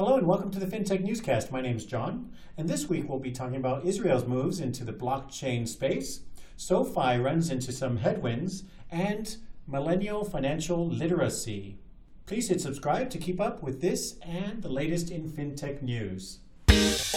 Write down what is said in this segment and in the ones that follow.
Hello and welcome to the FinTech Newscast. My name is John, and this week we'll be talking about Israel's moves into the blockchain space, SoFi runs into some headwinds, and millennial financial literacy. Please hit subscribe to keep up with this and the latest in FinTech news. Is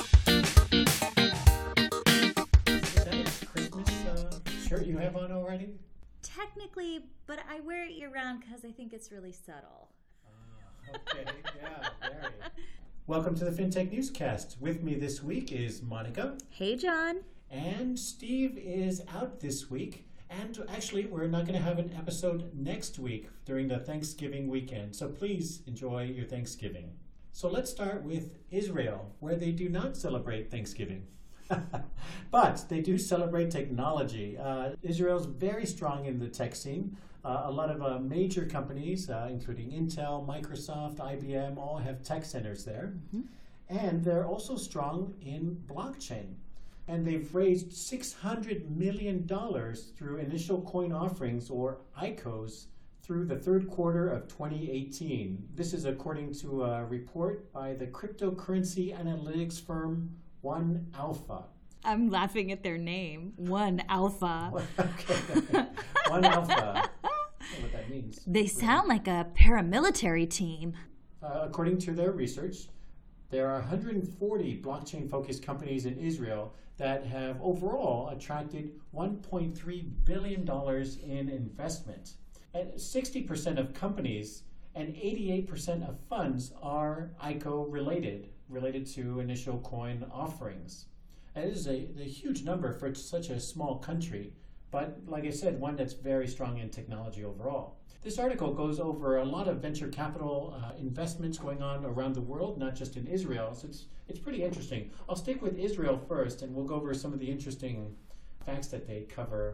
that a Christmas shirt you have on already? Technically, but I wear it year-round because I think it's really subtle. Okay, yeah, very. Welcome to the FinTech Newscast. With me this week is Monica. Hey, John. And Steve is out this week. And actually, we're not going to have an episode next week during the Thanksgiving weekend. So please enjoy your Thanksgiving. So let's start with Israel, where they do not celebrate Thanksgiving. But they do celebrate technology. Israel's very strong in the tech scene. A lot of major companies, including Intel, Microsoft, IBM, all have tech centers there. Mm-hmm. And they're also strong in blockchain. And they've raised $600 million through initial coin offerings, or ICOs, through the third quarter of 2018. This is according to a report by the cryptocurrency analytics firm 1Alpha. I'm laughing at their name, 1Alpha. Okay. 1Alpha. I don't know what that means. They sound like a paramilitary team. According to their research, there are 140 blockchain-focused companies in Israel that have overall attracted $1.3 billion in investment. And 60% of companies and 88% of funds are ICO related to initial coin offerings. And it is a huge number for such a small country, but like I said, one that's very strong in technology overall. This article goes over a lot of venture capital investments going on around the world, not just in Israel, so it's pretty interesting. I'll stick with Israel first, and we'll go over some of the interesting facts that they cover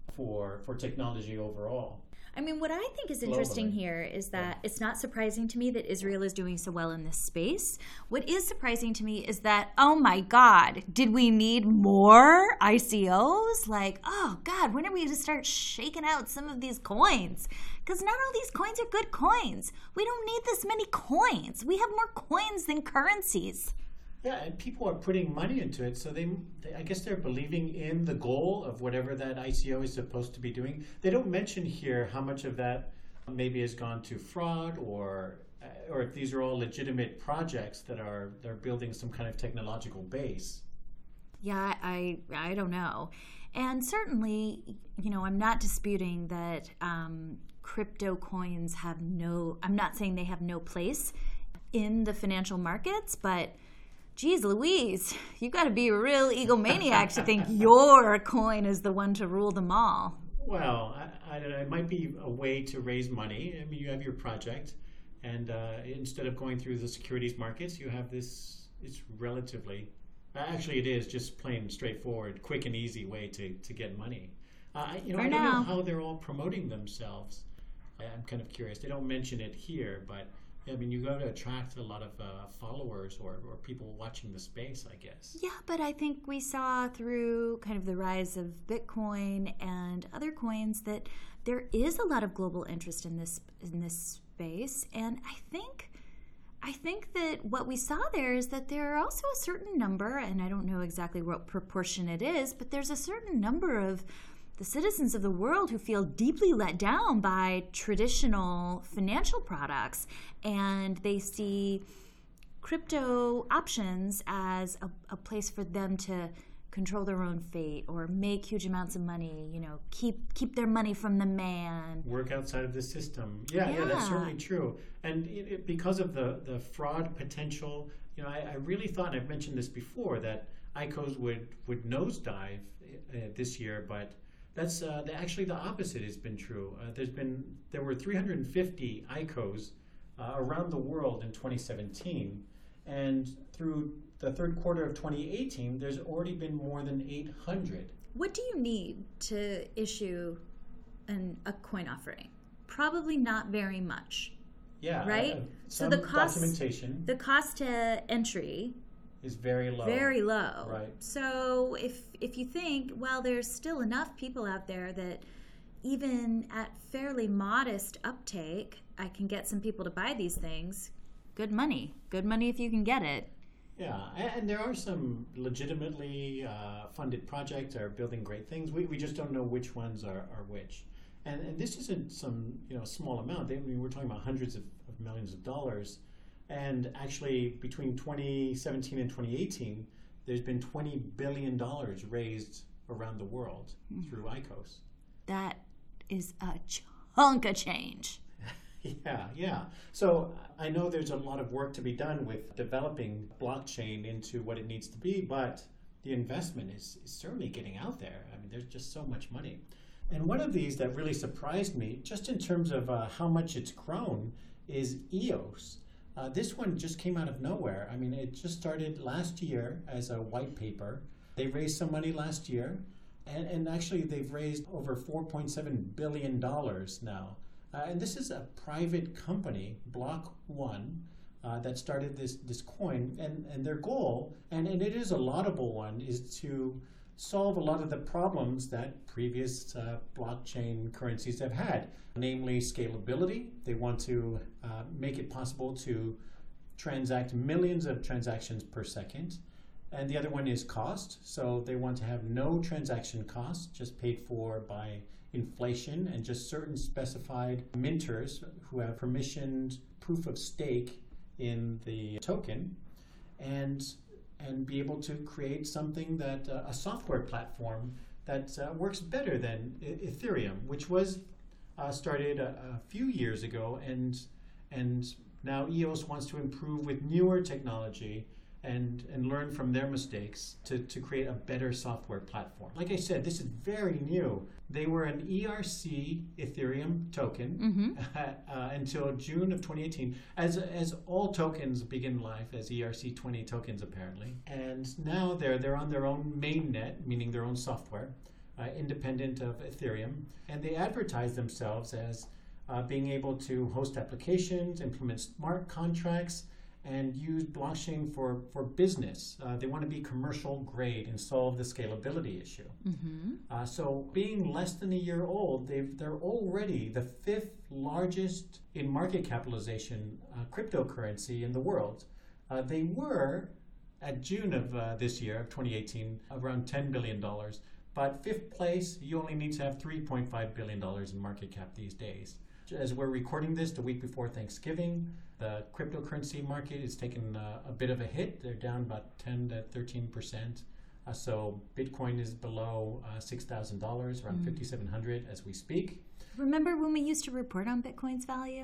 for technology overall. I mean, what I think is interesting here is that it's not surprising to me that Israel is doing so well in this space. What is surprising to me is that, oh my God, did we need more ICOs? Like, oh God, when are we going to start shaking out some of these coins? Because not all these coins are good coins. We don't need this many coins. We have more coins than currencies. Yeah, and people are putting money into it, so they I guess they're believing in the goal of whatever that ICO is supposed to be doing. They don't mention here how much of that maybe has gone to fraud, or if these are all legitimate projects that they're building some kind of technological base. Yeah, I don't know. And certainly, I'm not disputing that crypto coins have I'm not saying they have no place in the financial markets, but geez Louise, you've got to be a real egomaniac to think your coin is the one to rule them all. Well, I don't know. It might be a way to raise money. I mean, you have your project, and instead of going through the securities markets, you have this, it's relatively, actually it is just plain straightforward, quick and easy way to get money. I don't know how they're all promoting themselves. I'm kind of curious. They don't mention it here, but I mean, you got to attract a lot of followers or people watching the space, I guess. Yeah, but I think we saw through kind of the rise of Bitcoin and other coins that there is a lot of global interest in this space, and I think that what we saw there is that there are also a certain number, and I don't know exactly what proportion it is, but there's a certain number of the citizens of the world who feel deeply let down by traditional financial products, and they see crypto options as a place for them to control their own fate or make huge amounts of money, keep their money from the man. Work outside of the system. Yeah, that's certainly true. And because of the fraud potential, I really thought, and I've mentioned this before, that ICOs would nosedive this year, but that's actually the opposite has been true. There were 350 ICOs around the world in 2017, and through the third quarter of 2018, there's already been more than 800. What do you need to issue a coin offering? Probably not very much. Yeah, right. So the documentation, the cost to entry is very low. Very low. Right. So if you think, well, there's still enough people out there that even at fairly modest uptake, I can get some people to buy these things, good money. Good money if you can get it. Yeah, and there are some legitimately funded projects that are building great things. We just don't know which ones are which. And this isn't some small amount. We're talking about hundreds of millions of dollars. And actually, between 2017 and 2018, there's been $20 billion raised around the world through ICOs. That is a chunk of change. Yeah. So I know there's a lot of work to be done with developing blockchain into what it needs to be, but the investment is certainly getting out there. I mean, there's just so much money. And one of these that really surprised me, just in terms of how much it's grown, is EOS. This one just came out of nowhere. I mean, it just started last year as a white paper. They raised some money last year, and actually they've raised over $4.7 billion now. And this is a private company, Block One, that started this coin. And their goal, and it is a laudable one, is to solve a lot of the problems that previous blockchain currencies have had, namely scalability. They want to make it possible to transact millions of transactions per second. And the other one is cost. So they want to have no transaction costs, just paid for by inflation, and just certain specified minters who have permissioned proof of stake in the token, and be able to create something that a software platform that works better than Ethereum, which was started a few years ago, and now EOS wants to improve with newer technology and learn from their mistakes to create a better software platform. Like I said, this is very new. They were an ERC Ethereum token until June of 2018, as all tokens begin life as ERC20 tokens apparently. And now they're on their own mainnet, meaning their own software, independent of Ethereum, and they advertise themselves as being able to host applications, implement smart contracts, and use blockchain for business. They want to be commercial grade and solve the scalability issue. So being less than a year old, they're already the 5th largest in market capitalization cryptocurrency in the world. They were, at June of this year, of 2018, around $10 billion. But 5th place, you only need to have $3.5 billion in market cap these days. As we're recording this the week before Thanksgiving, the cryptocurrency market is taking a bit of a hit. They're down about 10 to 13%. So Bitcoin is below $6,000, around $5,700 as we speak. Remember when we used to report on Bitcoin's value?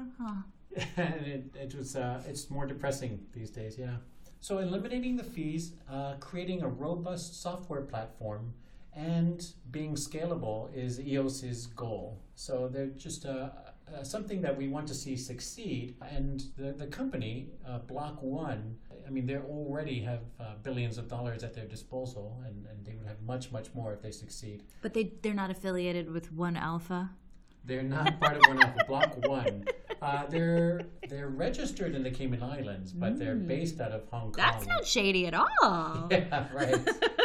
And it's more depressing these days, yeah. So eliminating the fees, creating a robust software platform, and being scalable is EOS's goal. So they're just something that we want to see succeed. And the company, Block One, I mean, they already have billions of dollars at their disposal, and they would have much, much more if they succeed. But they're not affiliated with One Alpha? They're not part of One Alpha. Block One. They're registered in the Cayman Islands, but they're based out of Hong Kong. That's not shady at all. Yeah, right.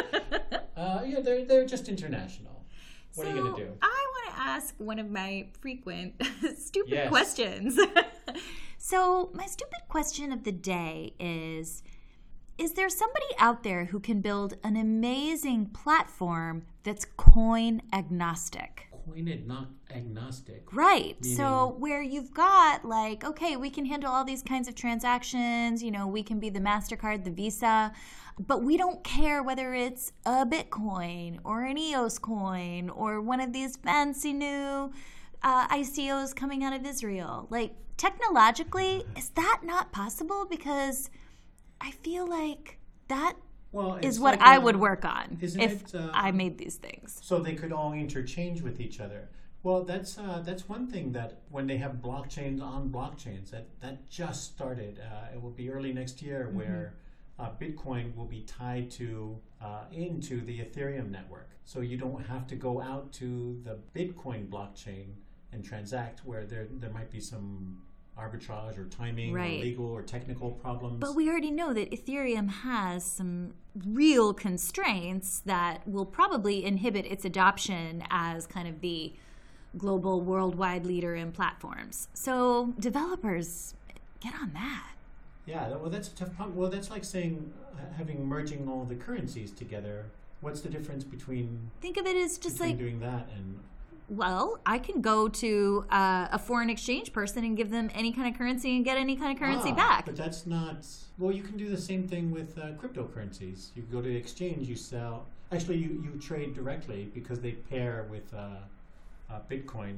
They're just international. What are you going to do? I want to ask one of my frequent stupid Yes. questions. So my stupid question of the day is there somebody out there who can build an amazing platform that's coin agnostic? Coin agnostic. Right. Meaning? So where you've got like, okay, we can handle all these kinds of transactions, we can be the MasterCard, the Visa, but we don't care whether it's a Bitcoin or an EOS coin or one of these fancy new ICOs coming out of Israel. Like, technologically, is that not possible? Because I feel like that is what I would work on if I made these things. So they could all interchange with each other. Well, that's one thing that when they have blockchains on blockchains, that just started. It will be early next year where Bitcoin will be tied into the Ethereum network. So you don't have to go out to the Bitcoin blockchain and transact, where there might be some arbitrage or timing or legal or technical problems. But we already know that Ethereum has some real constraints that will probably inhibit its adoption as kind of the global worldwide leader in platforms. So developers, get on that. Yeah, well, that's a tough problem. Well, that's like saying merging all the currencies together. What's the difference between Think of it as just between like, doing that and well, I can go to a foreign exchange person and give them any kind of currency and get any kind of currency back. But that's not. Well, you can do the same thing with cryptocurrencies. You go to the exchange, you sell. Actually, you trade directly because they pair with Bitcoin,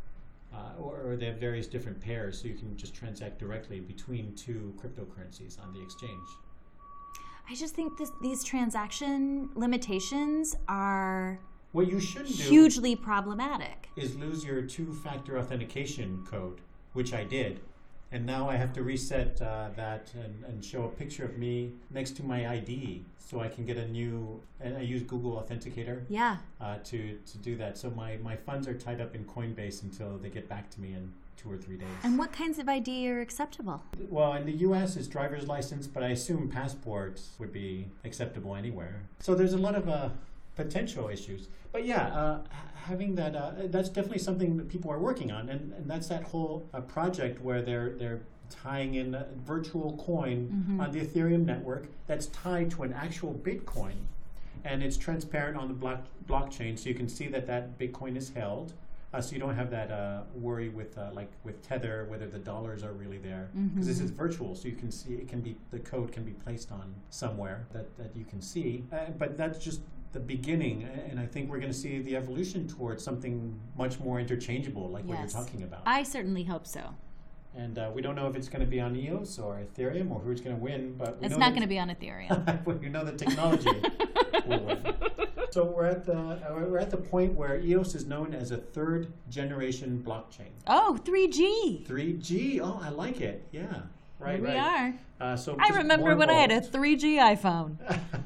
or they have various different pairs, so you can just transact directly between two cryptocurrencies on the exchange. I just think these transaction limitations are What you shouldn't do hugely problematic. is lose your two-factor authentication code, which I did. And now I have to reset that and show a picture of me next to my ID so I can get a new, and I use Google Authenticator Yeah. to do that. So my funds are tied up in Coinbase until they get back to me in 2 or 3 days. And what kinds of ID are acceptable? Well, in the U.S. it's driver's license, but I assume passports would be acceptable anywhere. So there's a lot of potential issues. But yeah, having that, that's definitely something that people are working on. And that's that whole project where they're tying in a virtual coin on the Ethereum network that's tied to an actual Bitcoin. And it's transparent on the blockchain, so you can see that Bitcoin is held. So you don't have that worry with like with Tether, whether the dollars are really there, because this is virtual. So you can see the code can be placed on somewhere that you can see. But that's just the beginning, and I think we're going to see the evolution towards something much more interchangeable, like what you're talking about. I certainly hope so. And we don't know if it's going to be on EOS or Ethereum or who's going to win, but It's not going to be on Ethereum. well, you know the technology will win. So we're at the point where EOS is known as a third generation blockchain. Oh, 3G. 3G. Oh, I like it. Yeah. Right. Here we are. So I just remember more when I had a involved. 3G iPhone.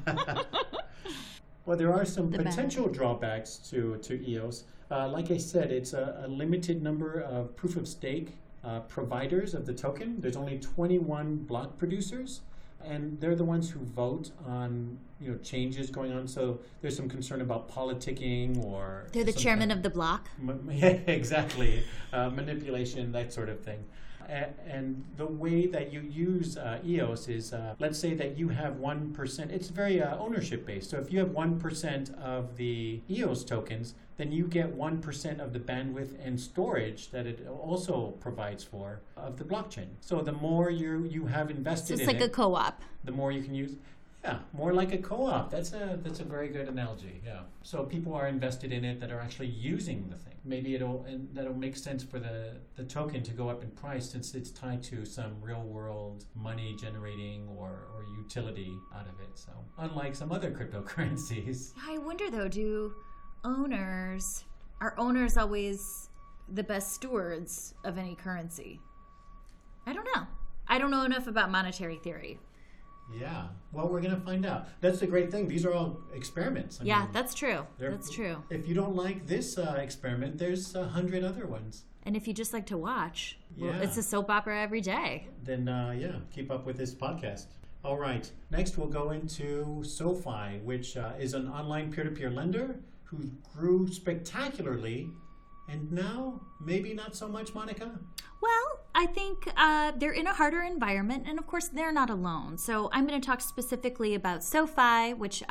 Well, there are some The bad. potential drawbacks to EOS. Like I said, it's a limited number of proof of stake providers of the token. There's only 21 block producers, and they're the ones who vote on changes going on. So there's some concern about politicking or They're the some chairman kind of the block. yeah, exactly. Manipulation, that sort of thing. And the way that you use EOS is, let's say that you have 1%. It's very ownership based. So if you have 1% of the EOS tokens, then you get 1% of the bandwidth and storage that it also provides for of the blockchain. So the more you have invested So it's in like it, a co-op. the more you can use. Yeah, more like a co-op. That's a very good analogy. Yeah. So people are invested in it that are actually using the thing. Maybe that'll make sense for the token to go up in price since it's tied to some real world money generating or utility out of it. So unlike some other cryptocurrencies. I wonder though, are owners always the best stewards of any currency? I don't know. I don't know enough about monetary theory. Yeah. Well, we're going to find out. That's the great thing. These are all experiments. I mean, That's true. That's true. If you don't like this experiment, there's 100 other ones. And if you just like to watch, well, Yeah. it's a soap opera every day. Then, keep up with this podcast. All right. Next, we'll go into SoFi, which is an online peer-to-peer lender who grew spectacularly. And now, maybe not so much, Monica? Well, I think they're in a harder environment, and of course, they're not alone. So I'm going to talk specifically about SoFi, which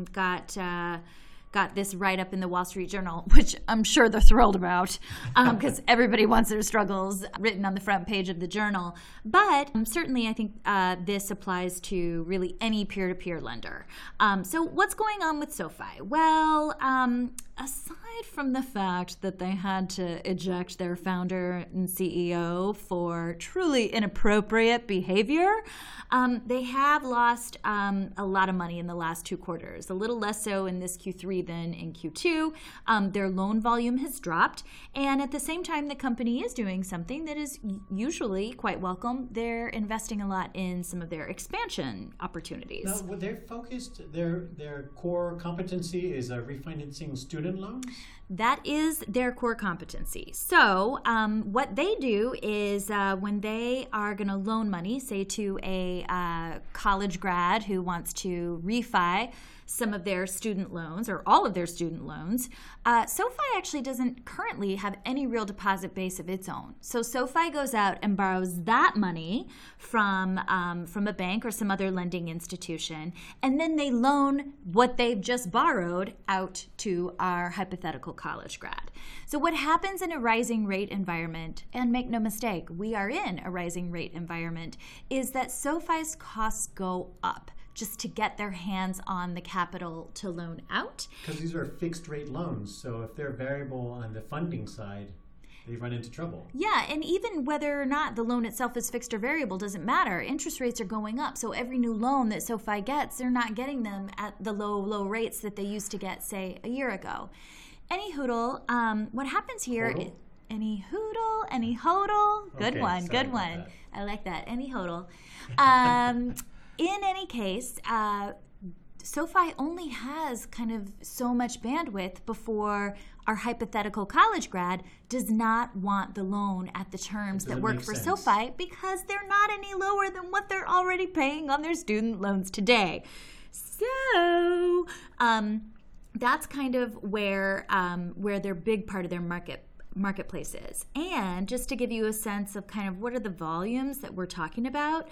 got this write-up in the Wall Street Journal, which I'm sure they're thrilled about because everybody wants their struggles written on the front page of the journal. But certainly I think this applies to really any peer-to-peer lender. So what's going on with SoFi? Well, aside from the fact that they had to eject their founder and CEO for truly inappropriate behavior, they have lost a lot of money in the last 2 quarters, a little less so in this Q3 than in Q2. Their loan volume has dropped, and at the same time, the company is doing something that is usually quite welcome. They're investing a lot in some of their expansion opportunities. No, well, they're focused. Their core competency is refinancing student loans. That is their core competency. So what they do is when they are going to loan money, say to a college grad who wants to refi some of their student loans or all of their student loans, SoFi actually doesn't currently have any real deposit base of its own. So SoFi goes out and borrows that money from a bank or some other lending institution, and then they loan what they've just borrowed out to our hypothetical college grad. So what happens in a rising rate environment, and make no mistake, we are in a rising rate environment, is that SoFi's costs go up just to get their hands on the capital to loan out. Because these are fixed rate loans, so if they're variable on the funding side, they run into trouble. Yeah, and even whether or not the loan itself is fixed or variable doesn't matter. Interest rates are going up, so every new loan that SoFi gets, they're not getting them at the low rates that they used to get, say, a year ago. Any hoodle, what happens here... Hodl? Any hoodle, any hodl. Good Okay, one, sorry good about one. that. I like that. Any hodl. In any case, SoFi only has kind of so much bandwidth before our hypothetical college grad does not want the loan at the terms that work for sense. SoFi because they're not any lower than what they're already paying on their student loans today. So that's kind of where their big part of their marketplace is. And just to give you a sense of kind of what are the volumes that we're talking about,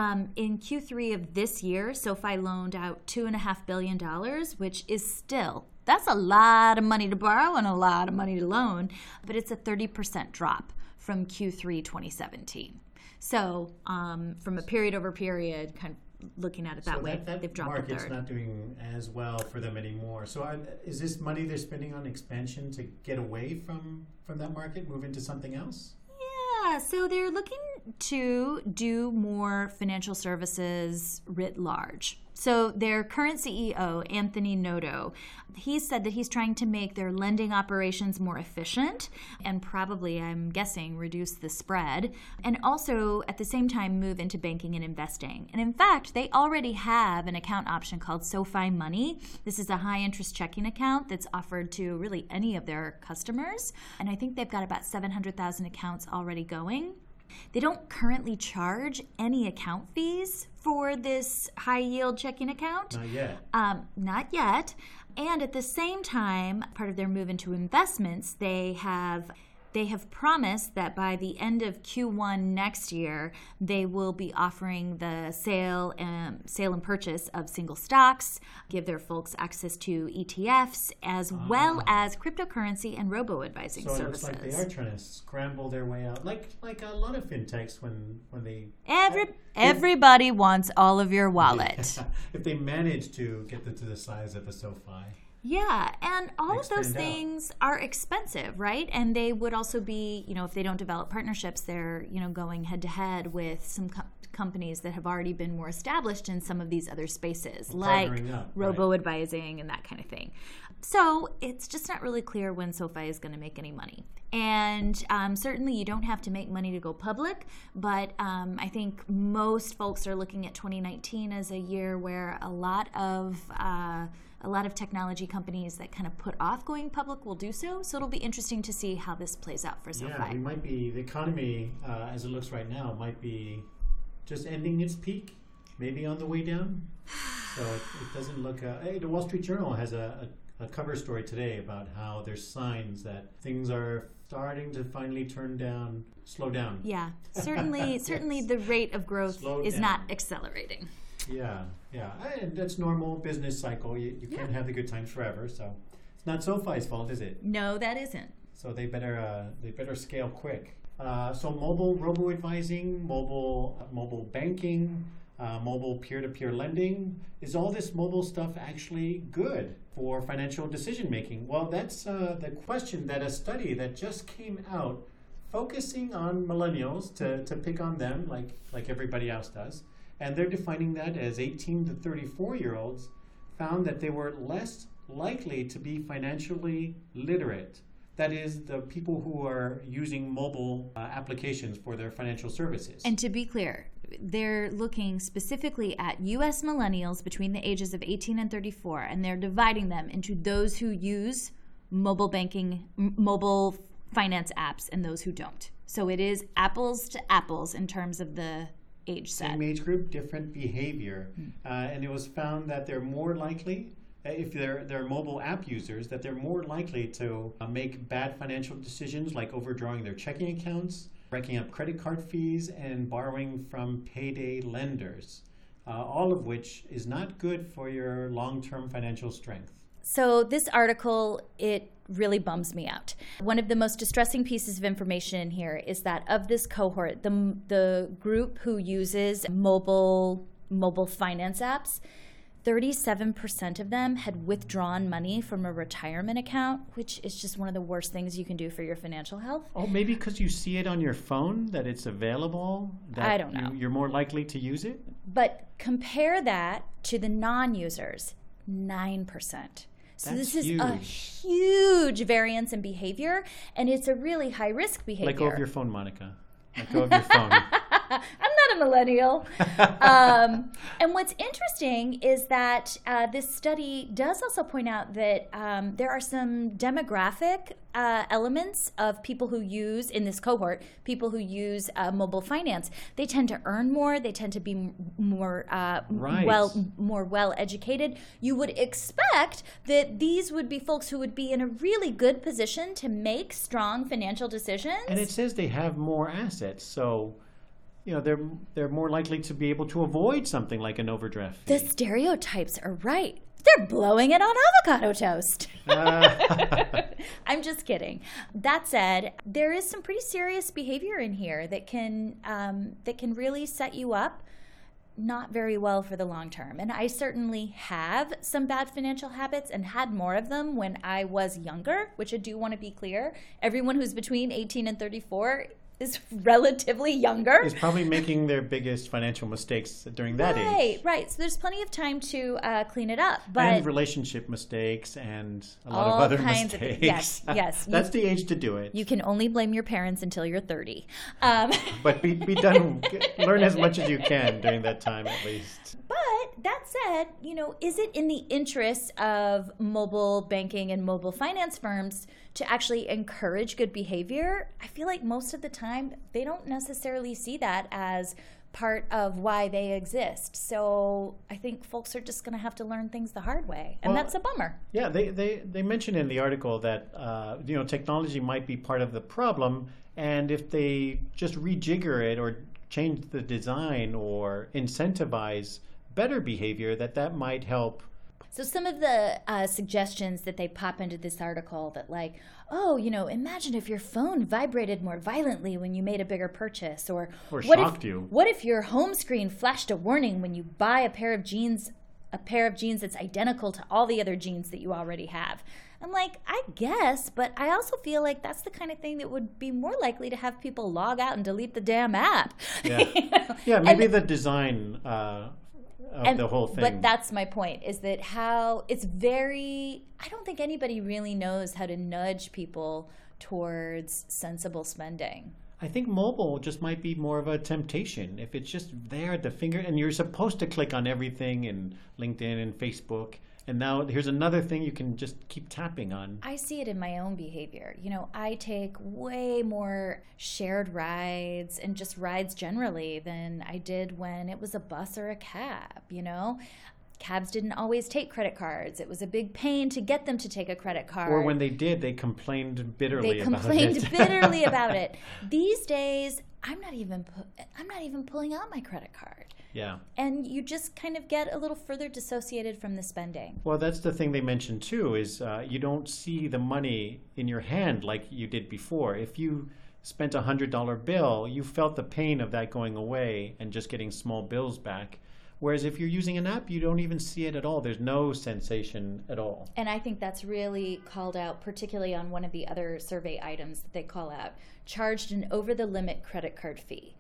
in Q3 of this year, SoFi loaned out $2.5 billion, which is still, that's a lot of money to borrow and a lot of money to loan, but it's a 30% drop from Q3 2017. So from a period over period, kind of looking at it that way, they've dropped a market's third. not doing as well for them anymore. So is this money they're spending on expansion to get away from that market, move into something else? Yeah, so they're looking to do more financial services writ large. So their current CEO, Anthony Noto, he said that he's trying to make their lending operations more efficient and probably, I'm guessing, reduce the spread, and also at the same time move into banking and investing. And in fact, they already have an account option called SoFi Money. This is a high-interest checking account that's offered to really any of their customers, and I think they've got about 700,000 accounts already going. They don't currently charge any account fees for this high-yield checking account. Not yet. Not yet. And at the same time, part of their move into investments, they have promised that by the end of Q1 next year, they will be offering the sale and purchase of single stocks, give their folks access to ETFs, as well as cryptocurrency and robo-advising So it services. looks like they are trying to scramble their way out, like a lot of fintechs when they... Everybody wants all of your wallet. If they manage to get to the size of a SoFi. Yeah, and all of those Expand out. things are expensive, right? And they would also be, if they don't develop partnerships, they're, going head to head with some companies that have already been more established in some of these other spaces, like Partnering up, robo-advising and that kind of thing. So it's just not really clear when SoFi is going to make any money. And certainly you don't have to make money to go public, but I think most folks are looking at 2019 as a year where a lot of technology companies that kind of put off going public will do so. So it'll be interesting to see how this plays out for SoFi. Yeah, the economy, as it looks right now, might be just ending its peak, maybe on the way down. So it doesn't look... the Wall Street Journal has a cover story today about how there's signs that things are starting to finally slow down. Yeah, certainly the rate of growth is not accelerating. Yeah. And that's normal business cycle. You can't have the good times forever, so it's not SoFi's fault, is it? No, that isn't. So they better scale quick. So mobile robo-advising, mobile banking, mobile peer-to-peer lending. Is all this mobile stuff actually good for financial decision-making? Well, that's the question that a study that just came out focusing on millennials to pick on them like everybody else does. And they're defining that as 18 to 34-year-olds found that they were less likely to be financially literate. That is, the people who are using mobile applications for their financial services. And to be clear, they're looking specifically at U.S. millennials between the ages of 18 and 34, and they're dividing them into those who use mobile banking, mobile finance apps, and those who don't. So it is apples to apples in terms of the age set. Same age group, different behavior. And it was found that they're more likely, if they're mobile app users, that they're more likely to make bad financial decisions like overdrawing their checking accounts, racking up credit card fees, and borrowing from payday lenders, all of which is not good for your long-term financial strength. So this article, it really bums me out. One of the most distressing pieces of information in here is that of this cohort, the group who uses mobile finance apps, 37% of them had withdrawn money from a retirement account, which is just one of the worst things you can do for your financial health. Oh, maybe because you see it on your phone, that it's available? That I don't know. You're more likely to use it? But compare that to the non-users, 9%. So That's this is huge. a huge variance in behavior, and it's a really high-risk behavior. Let go of your phone, Monica. Let go of your phone. I'm not a millennial. And what's interesting is that this study does also point out that there are some demographic elements of people who use, in this cohort, people who use mobile finance. They tend to earn more. They tend to be more well educated. You would expect that these would be folks who would be in a really good position to make strong financial decisions. And it says they have more assets, so they're more likely to be able to avoid something like an overdraft fee. The stereotypes are right. They're blowing it on avocado toast. I'm just kidding. That said, there is some pretty serious behavior in here that can really set you up not very well for the long term. And I certainly have some bad financial habits and had more of them when I was younger, which I do want to be clear. Everyone who's between 18 and 34 is relatively younger. Is probably making their biggest financial mistakes during that age. Right. So there's plenty of time to clean it up. But and relationship mistakes and a lot of other mistakes. Yes. That's the age to do it. You can only blame your parents until you're 30. But be done. Learn as much as you can during that time, at least. But that said, is it in the interest of mobile banking and mobile finance firms to actually encourage good behavior? I feel like most of the time they don't necessarily see that as part of why they exist. So I think folks are just going to have to learn things the hard way, and that's a bummer. Yeah, they mentioned in the article that technology might be part of the problem, and if they just rejigger it or change the design or incentivize better behavior, that might help. So some of the suggestions that they pop into this article that imagine if your phone vibrated more violently when you made a bigger purchase, or shocked you. What if your home screen flashed a warning when you buy a pair of jeans that's identical to all the other jeans that you already have? I'm like, I guess, but I also feel like that's the kind of thing that would be more likely to have people log out and delete the damn app. Yeah, yeah, maybe the design of the whole thing. But that's my point, is that how it's I don't think anybody really knows how to nudge people towards sensible spending. I think mobile just might be more of a temptation. If it's just there at the finger, and you're supposed to click on everything in LinkedIn and Facebook, and now here's another thing you can just keep tapping on. I see it in my own behavior. I take way more shared rides and just rides generally than I did when it was a bus or a cab, Cabs didn't always take credit cards. It was a big pain to get them to take a credit card. Or when they did, they complained bitterly about it. They complained bitterly about it. These days, I'm not even pulling out my credit card. Yeah. And you just kind of get a little further dissociated from the spending. Well, that's the thing they mentioned too, is you don't see the money in your hand like you did before. If you spent a $100 bill, you felt the pain of that going away and just getting small bills back. Whereas if you're using an app, you don't even see it at all. There's no sensation at all. And I think that's really called out, particularly on one of the other survey items that they call out, charged an over-the-limit credit card fee.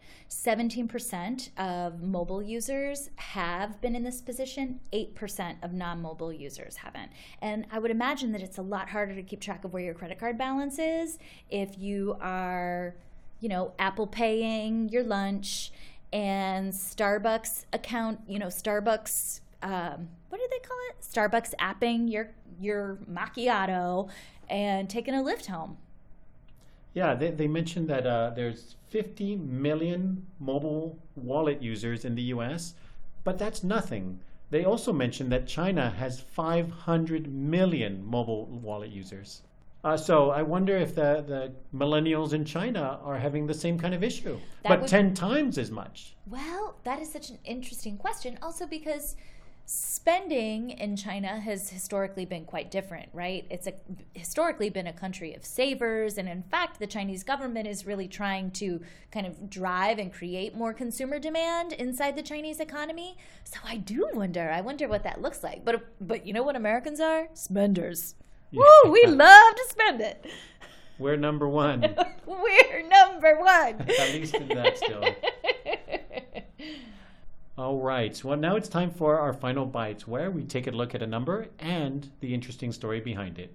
17% of mobile users have been in this position. 8% of non-mobile users haven't. And I would imagine that it's a lot harder to keep track of where your credit card balance is if you are, Apple paying your lunch and Starbucks account, Starbucks, what do they call it? Starbucks apping your macchiato and taking a Lyft home. Yeah, they mentioned that there's 50 million mobile wallet users in the US, but that's nothing. They also mentioned that China has 500 million mobile wallet users. So I wonder if the millennials in China are having the same kind of issue, but 10 times as much. Well, that is such an interesting question. Also because spending in China has historically been quite different, right? It's historically been a country of savers. And in fact, the Chinese government is really trying to kind of drive and create more consumer demand inside the Chinese economy. So I wonder what that looks like. But you know what Americans are? Spenders. Yeah. Woo, we love to spend it. We're number one. We're number one. At least in that still. All right. Well, now it's time for our final bites, where we take a look at a number and the interesting story behind it.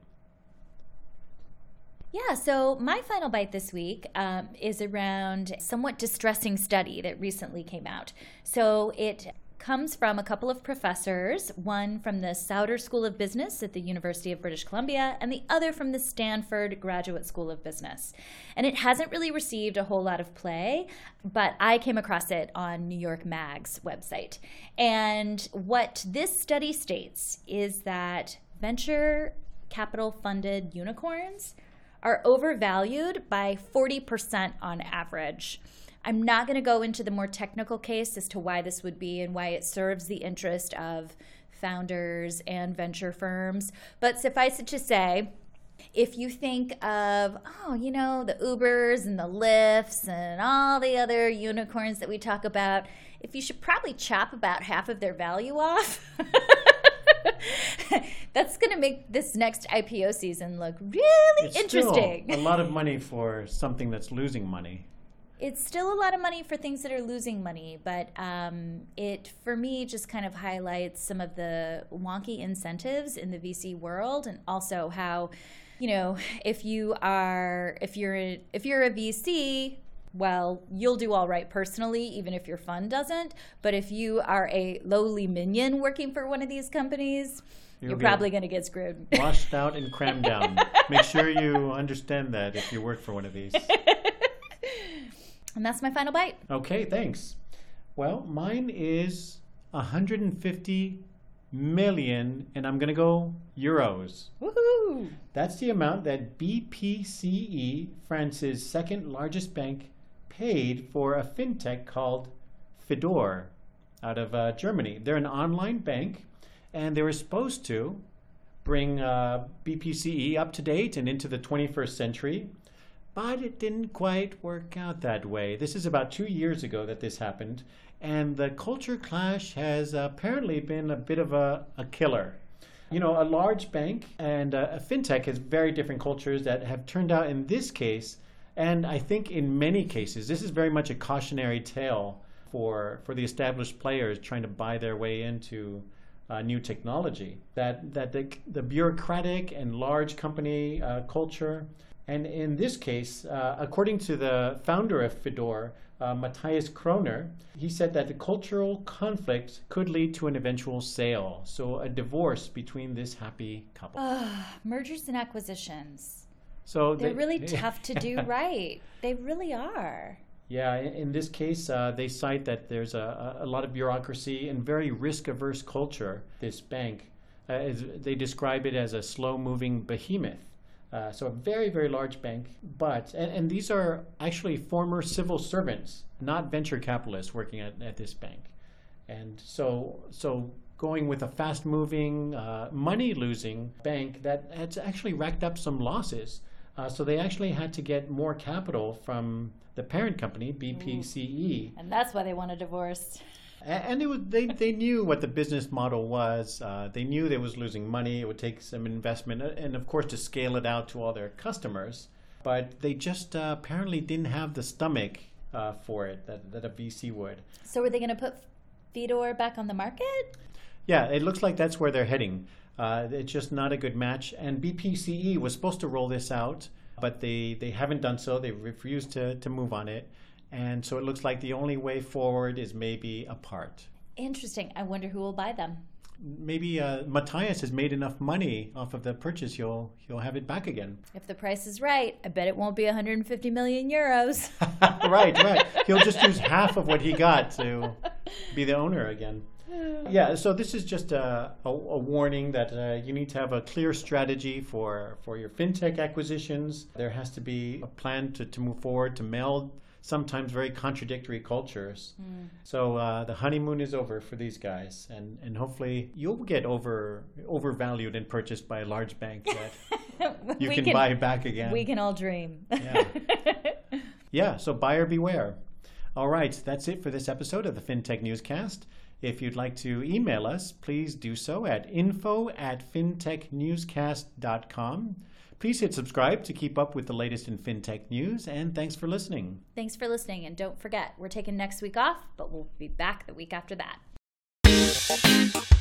Yeah, so my final bite this week is around a somewhat distressing study that recently came out. So it comes from a couple of professors, one from the Sauder School of Business at the University of British Columbia and the other from the Stanford Graduate School of Business. And it hasn't really received a whole lot of play, but I came across it on New York Mag's website. And what this study states is that venture capital funded unicorns are overvalued by 40% on average. I'm not going to go into the more technical case as to why this would be and why it serves the interest of founders and venture firms. But suffice it to say, if you think of, the Ubers and the Lyfts and all the other unicorns that we talk about, if you should probably chop about half of their value off, that's going to make this next IPO season look really interesting. Still a lot of money for something that's losing money. It's still a lot of money for things that are losing money, but it, for me, just kind of highlights some of the wonky incentives in the VC world, and also how, if you're a VC, well, you'll do all right personally, even if your fund doesn't. But if you are a lowly minion working for one of these companies, you're probably going to get screwed. Washed out and crammed down. Make sure you understand that if you work for one of these. And that's my final bite. Okay, thanks. Well, mine is 150 million, and I'm going to go euros. Woohoo! That's the amount that BPCE, France's second largest bank, paid for a fintech called Fidor out of Germany. They're an online bank, and they were supposed to bring BPCE up to date and into the 21st century. But it didn't quite work out that way. This is about 2 years ago that this happened, and the culture clash has apparently been a bit of a killer. A large bank and a fintech has very different cultures that have turned out in this case, and I think in many cases, this is very much a cautionary tale for the established players trying to buy their way into new technology. That the bureaucratic and large company culture. And in this case, according to the founder of Fidor, Matthias Kroner, he said that the cultural conflict could lead to an eventual sale, so a divorce between this happy couple. Mergers and acquisitions. So they're really tough to do right. They really are. Yeah, in this case, they cite that there's a lot of bureaucracy and very risk-averse culture, this bank. They describe it as a slow-moving behemoth. So a very, very large bank, and these are actually former civil servants, not venture capitalists working at this bank. And so going with a fast-moving, money-losing bank that has actually racked up some losses. So they actually had to get more capital from the parent company, BPCE. And that's why they want a divorce. And they knew what the business model was. They knew they was losing money. It would take some investment, and of course to scale it out to all their customers. But they just apparently didn't have the stomach for it that a VC would. So were they going to put Fidor back on the market? Yeah, it looks like that's where they're heading. It's just not a good match. And BPCE was supposed to roll this out, but they haven't done so. They refused to move on it. And so it looks like the only way forward is maybe apart. Interesting. I wonder who will buy them. maybe Matthias has made enough money off of the purchase, he'll have it back again. If the price is right, I bet it won't be 150 million euros. Right. He'll just use half of what he got to be the owner again. Yeah, so this is just a warning that you need to have a clear strategy for your fintech acquisitions. There has to be a plan to move forward, to meld sometimes very contradictory cultures. So the honeymoon is over for these guys, and hopefully you'll get overvalued and purchased by a large bank that you can buy back again. We can all dream. Yeah, so buyer beware. All right, that's it for this episode of the FinTech Newscast. If you'd like to email us, please do so at info@fintechnewscast.com. Please hit subscribe to keep up with the latest in fintech news, and thanks for listening. Thanks for listening, and don't forget, we're taking next week off, but we'll be back the week after that.